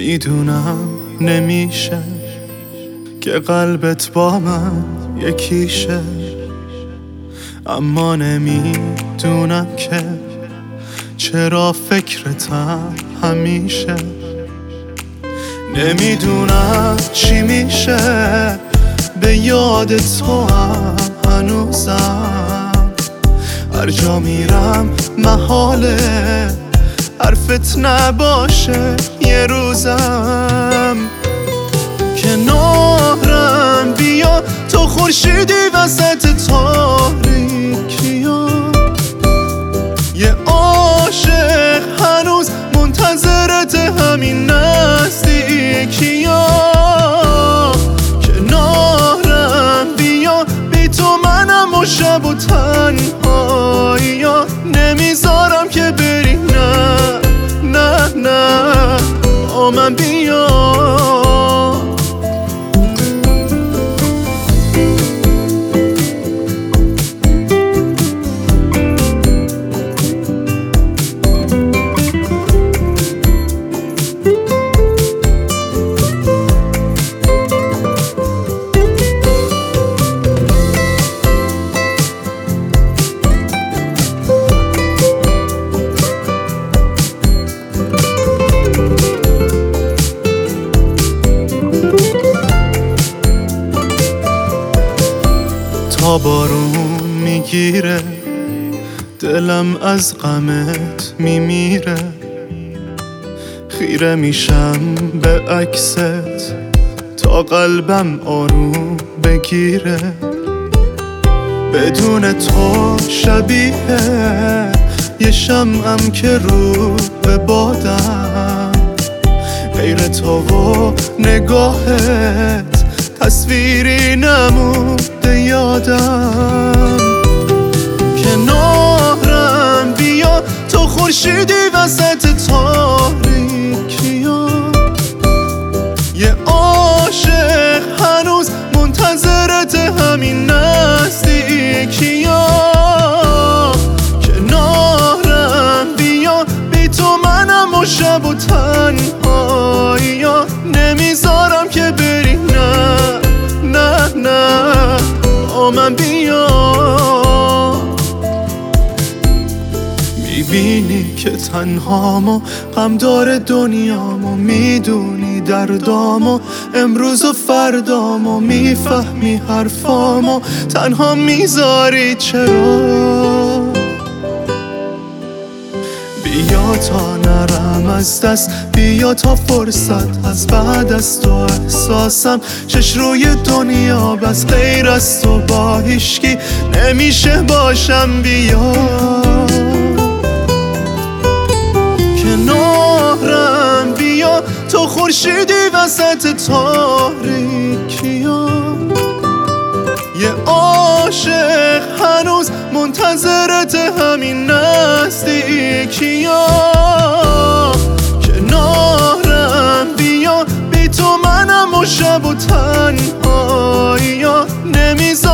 میدونم نمیشه که قلبت با من یکیشه، اما نمیدونم که چرا فکرتم همیشه. نمیدونم چی میشه به یاد تو هم هنوزم، هر جا میرم محاله حرفت نباشه یه روزم. کنارم بیا تو خورشیدی وسط تاریکیا، یه عاشق هنوز منتظرت همین نزدیکیا. کنارم بیا بی تو منم و شب و تنهاییا، نمیذارم که بری، نه نه نه با من بیا. تا بارون میگیره دلم از غمت میمیره، خیره میشم به عکست تا قلبم آروم بگیره. بدون تو شبیه یه شمعم که رو به بادم، غیر تو و نگاهت تصویری نمونده یادم. کنارم بیا تو خورشیدی وسط تاریکیا، یه عاشق هنوز منتظرت همین نزدیکیا. کنارم بیا بی تو منم و شب و تنهاییا، نمیذارم که بری، نه نه نه با من بیا. میبینی که تنهامو غم داره دنیامو، میدونی دردامو امروز و فردامو، میفهمی حرفامو تنها میذاری چرا. بیا تا نرم از دست، بیا تا فرصت از بعد از تو احساسم چش روی دنیا بس، غیر از تو با هیچکی نمیشه باشم. بیا کنارم بیا تو خورشیدی وسط تاریکیا، یه عاشق هنوز منتظرت همین نزدیکیا. کنارم بیا بی تو منم و شب و تنهاییا، نمیذارم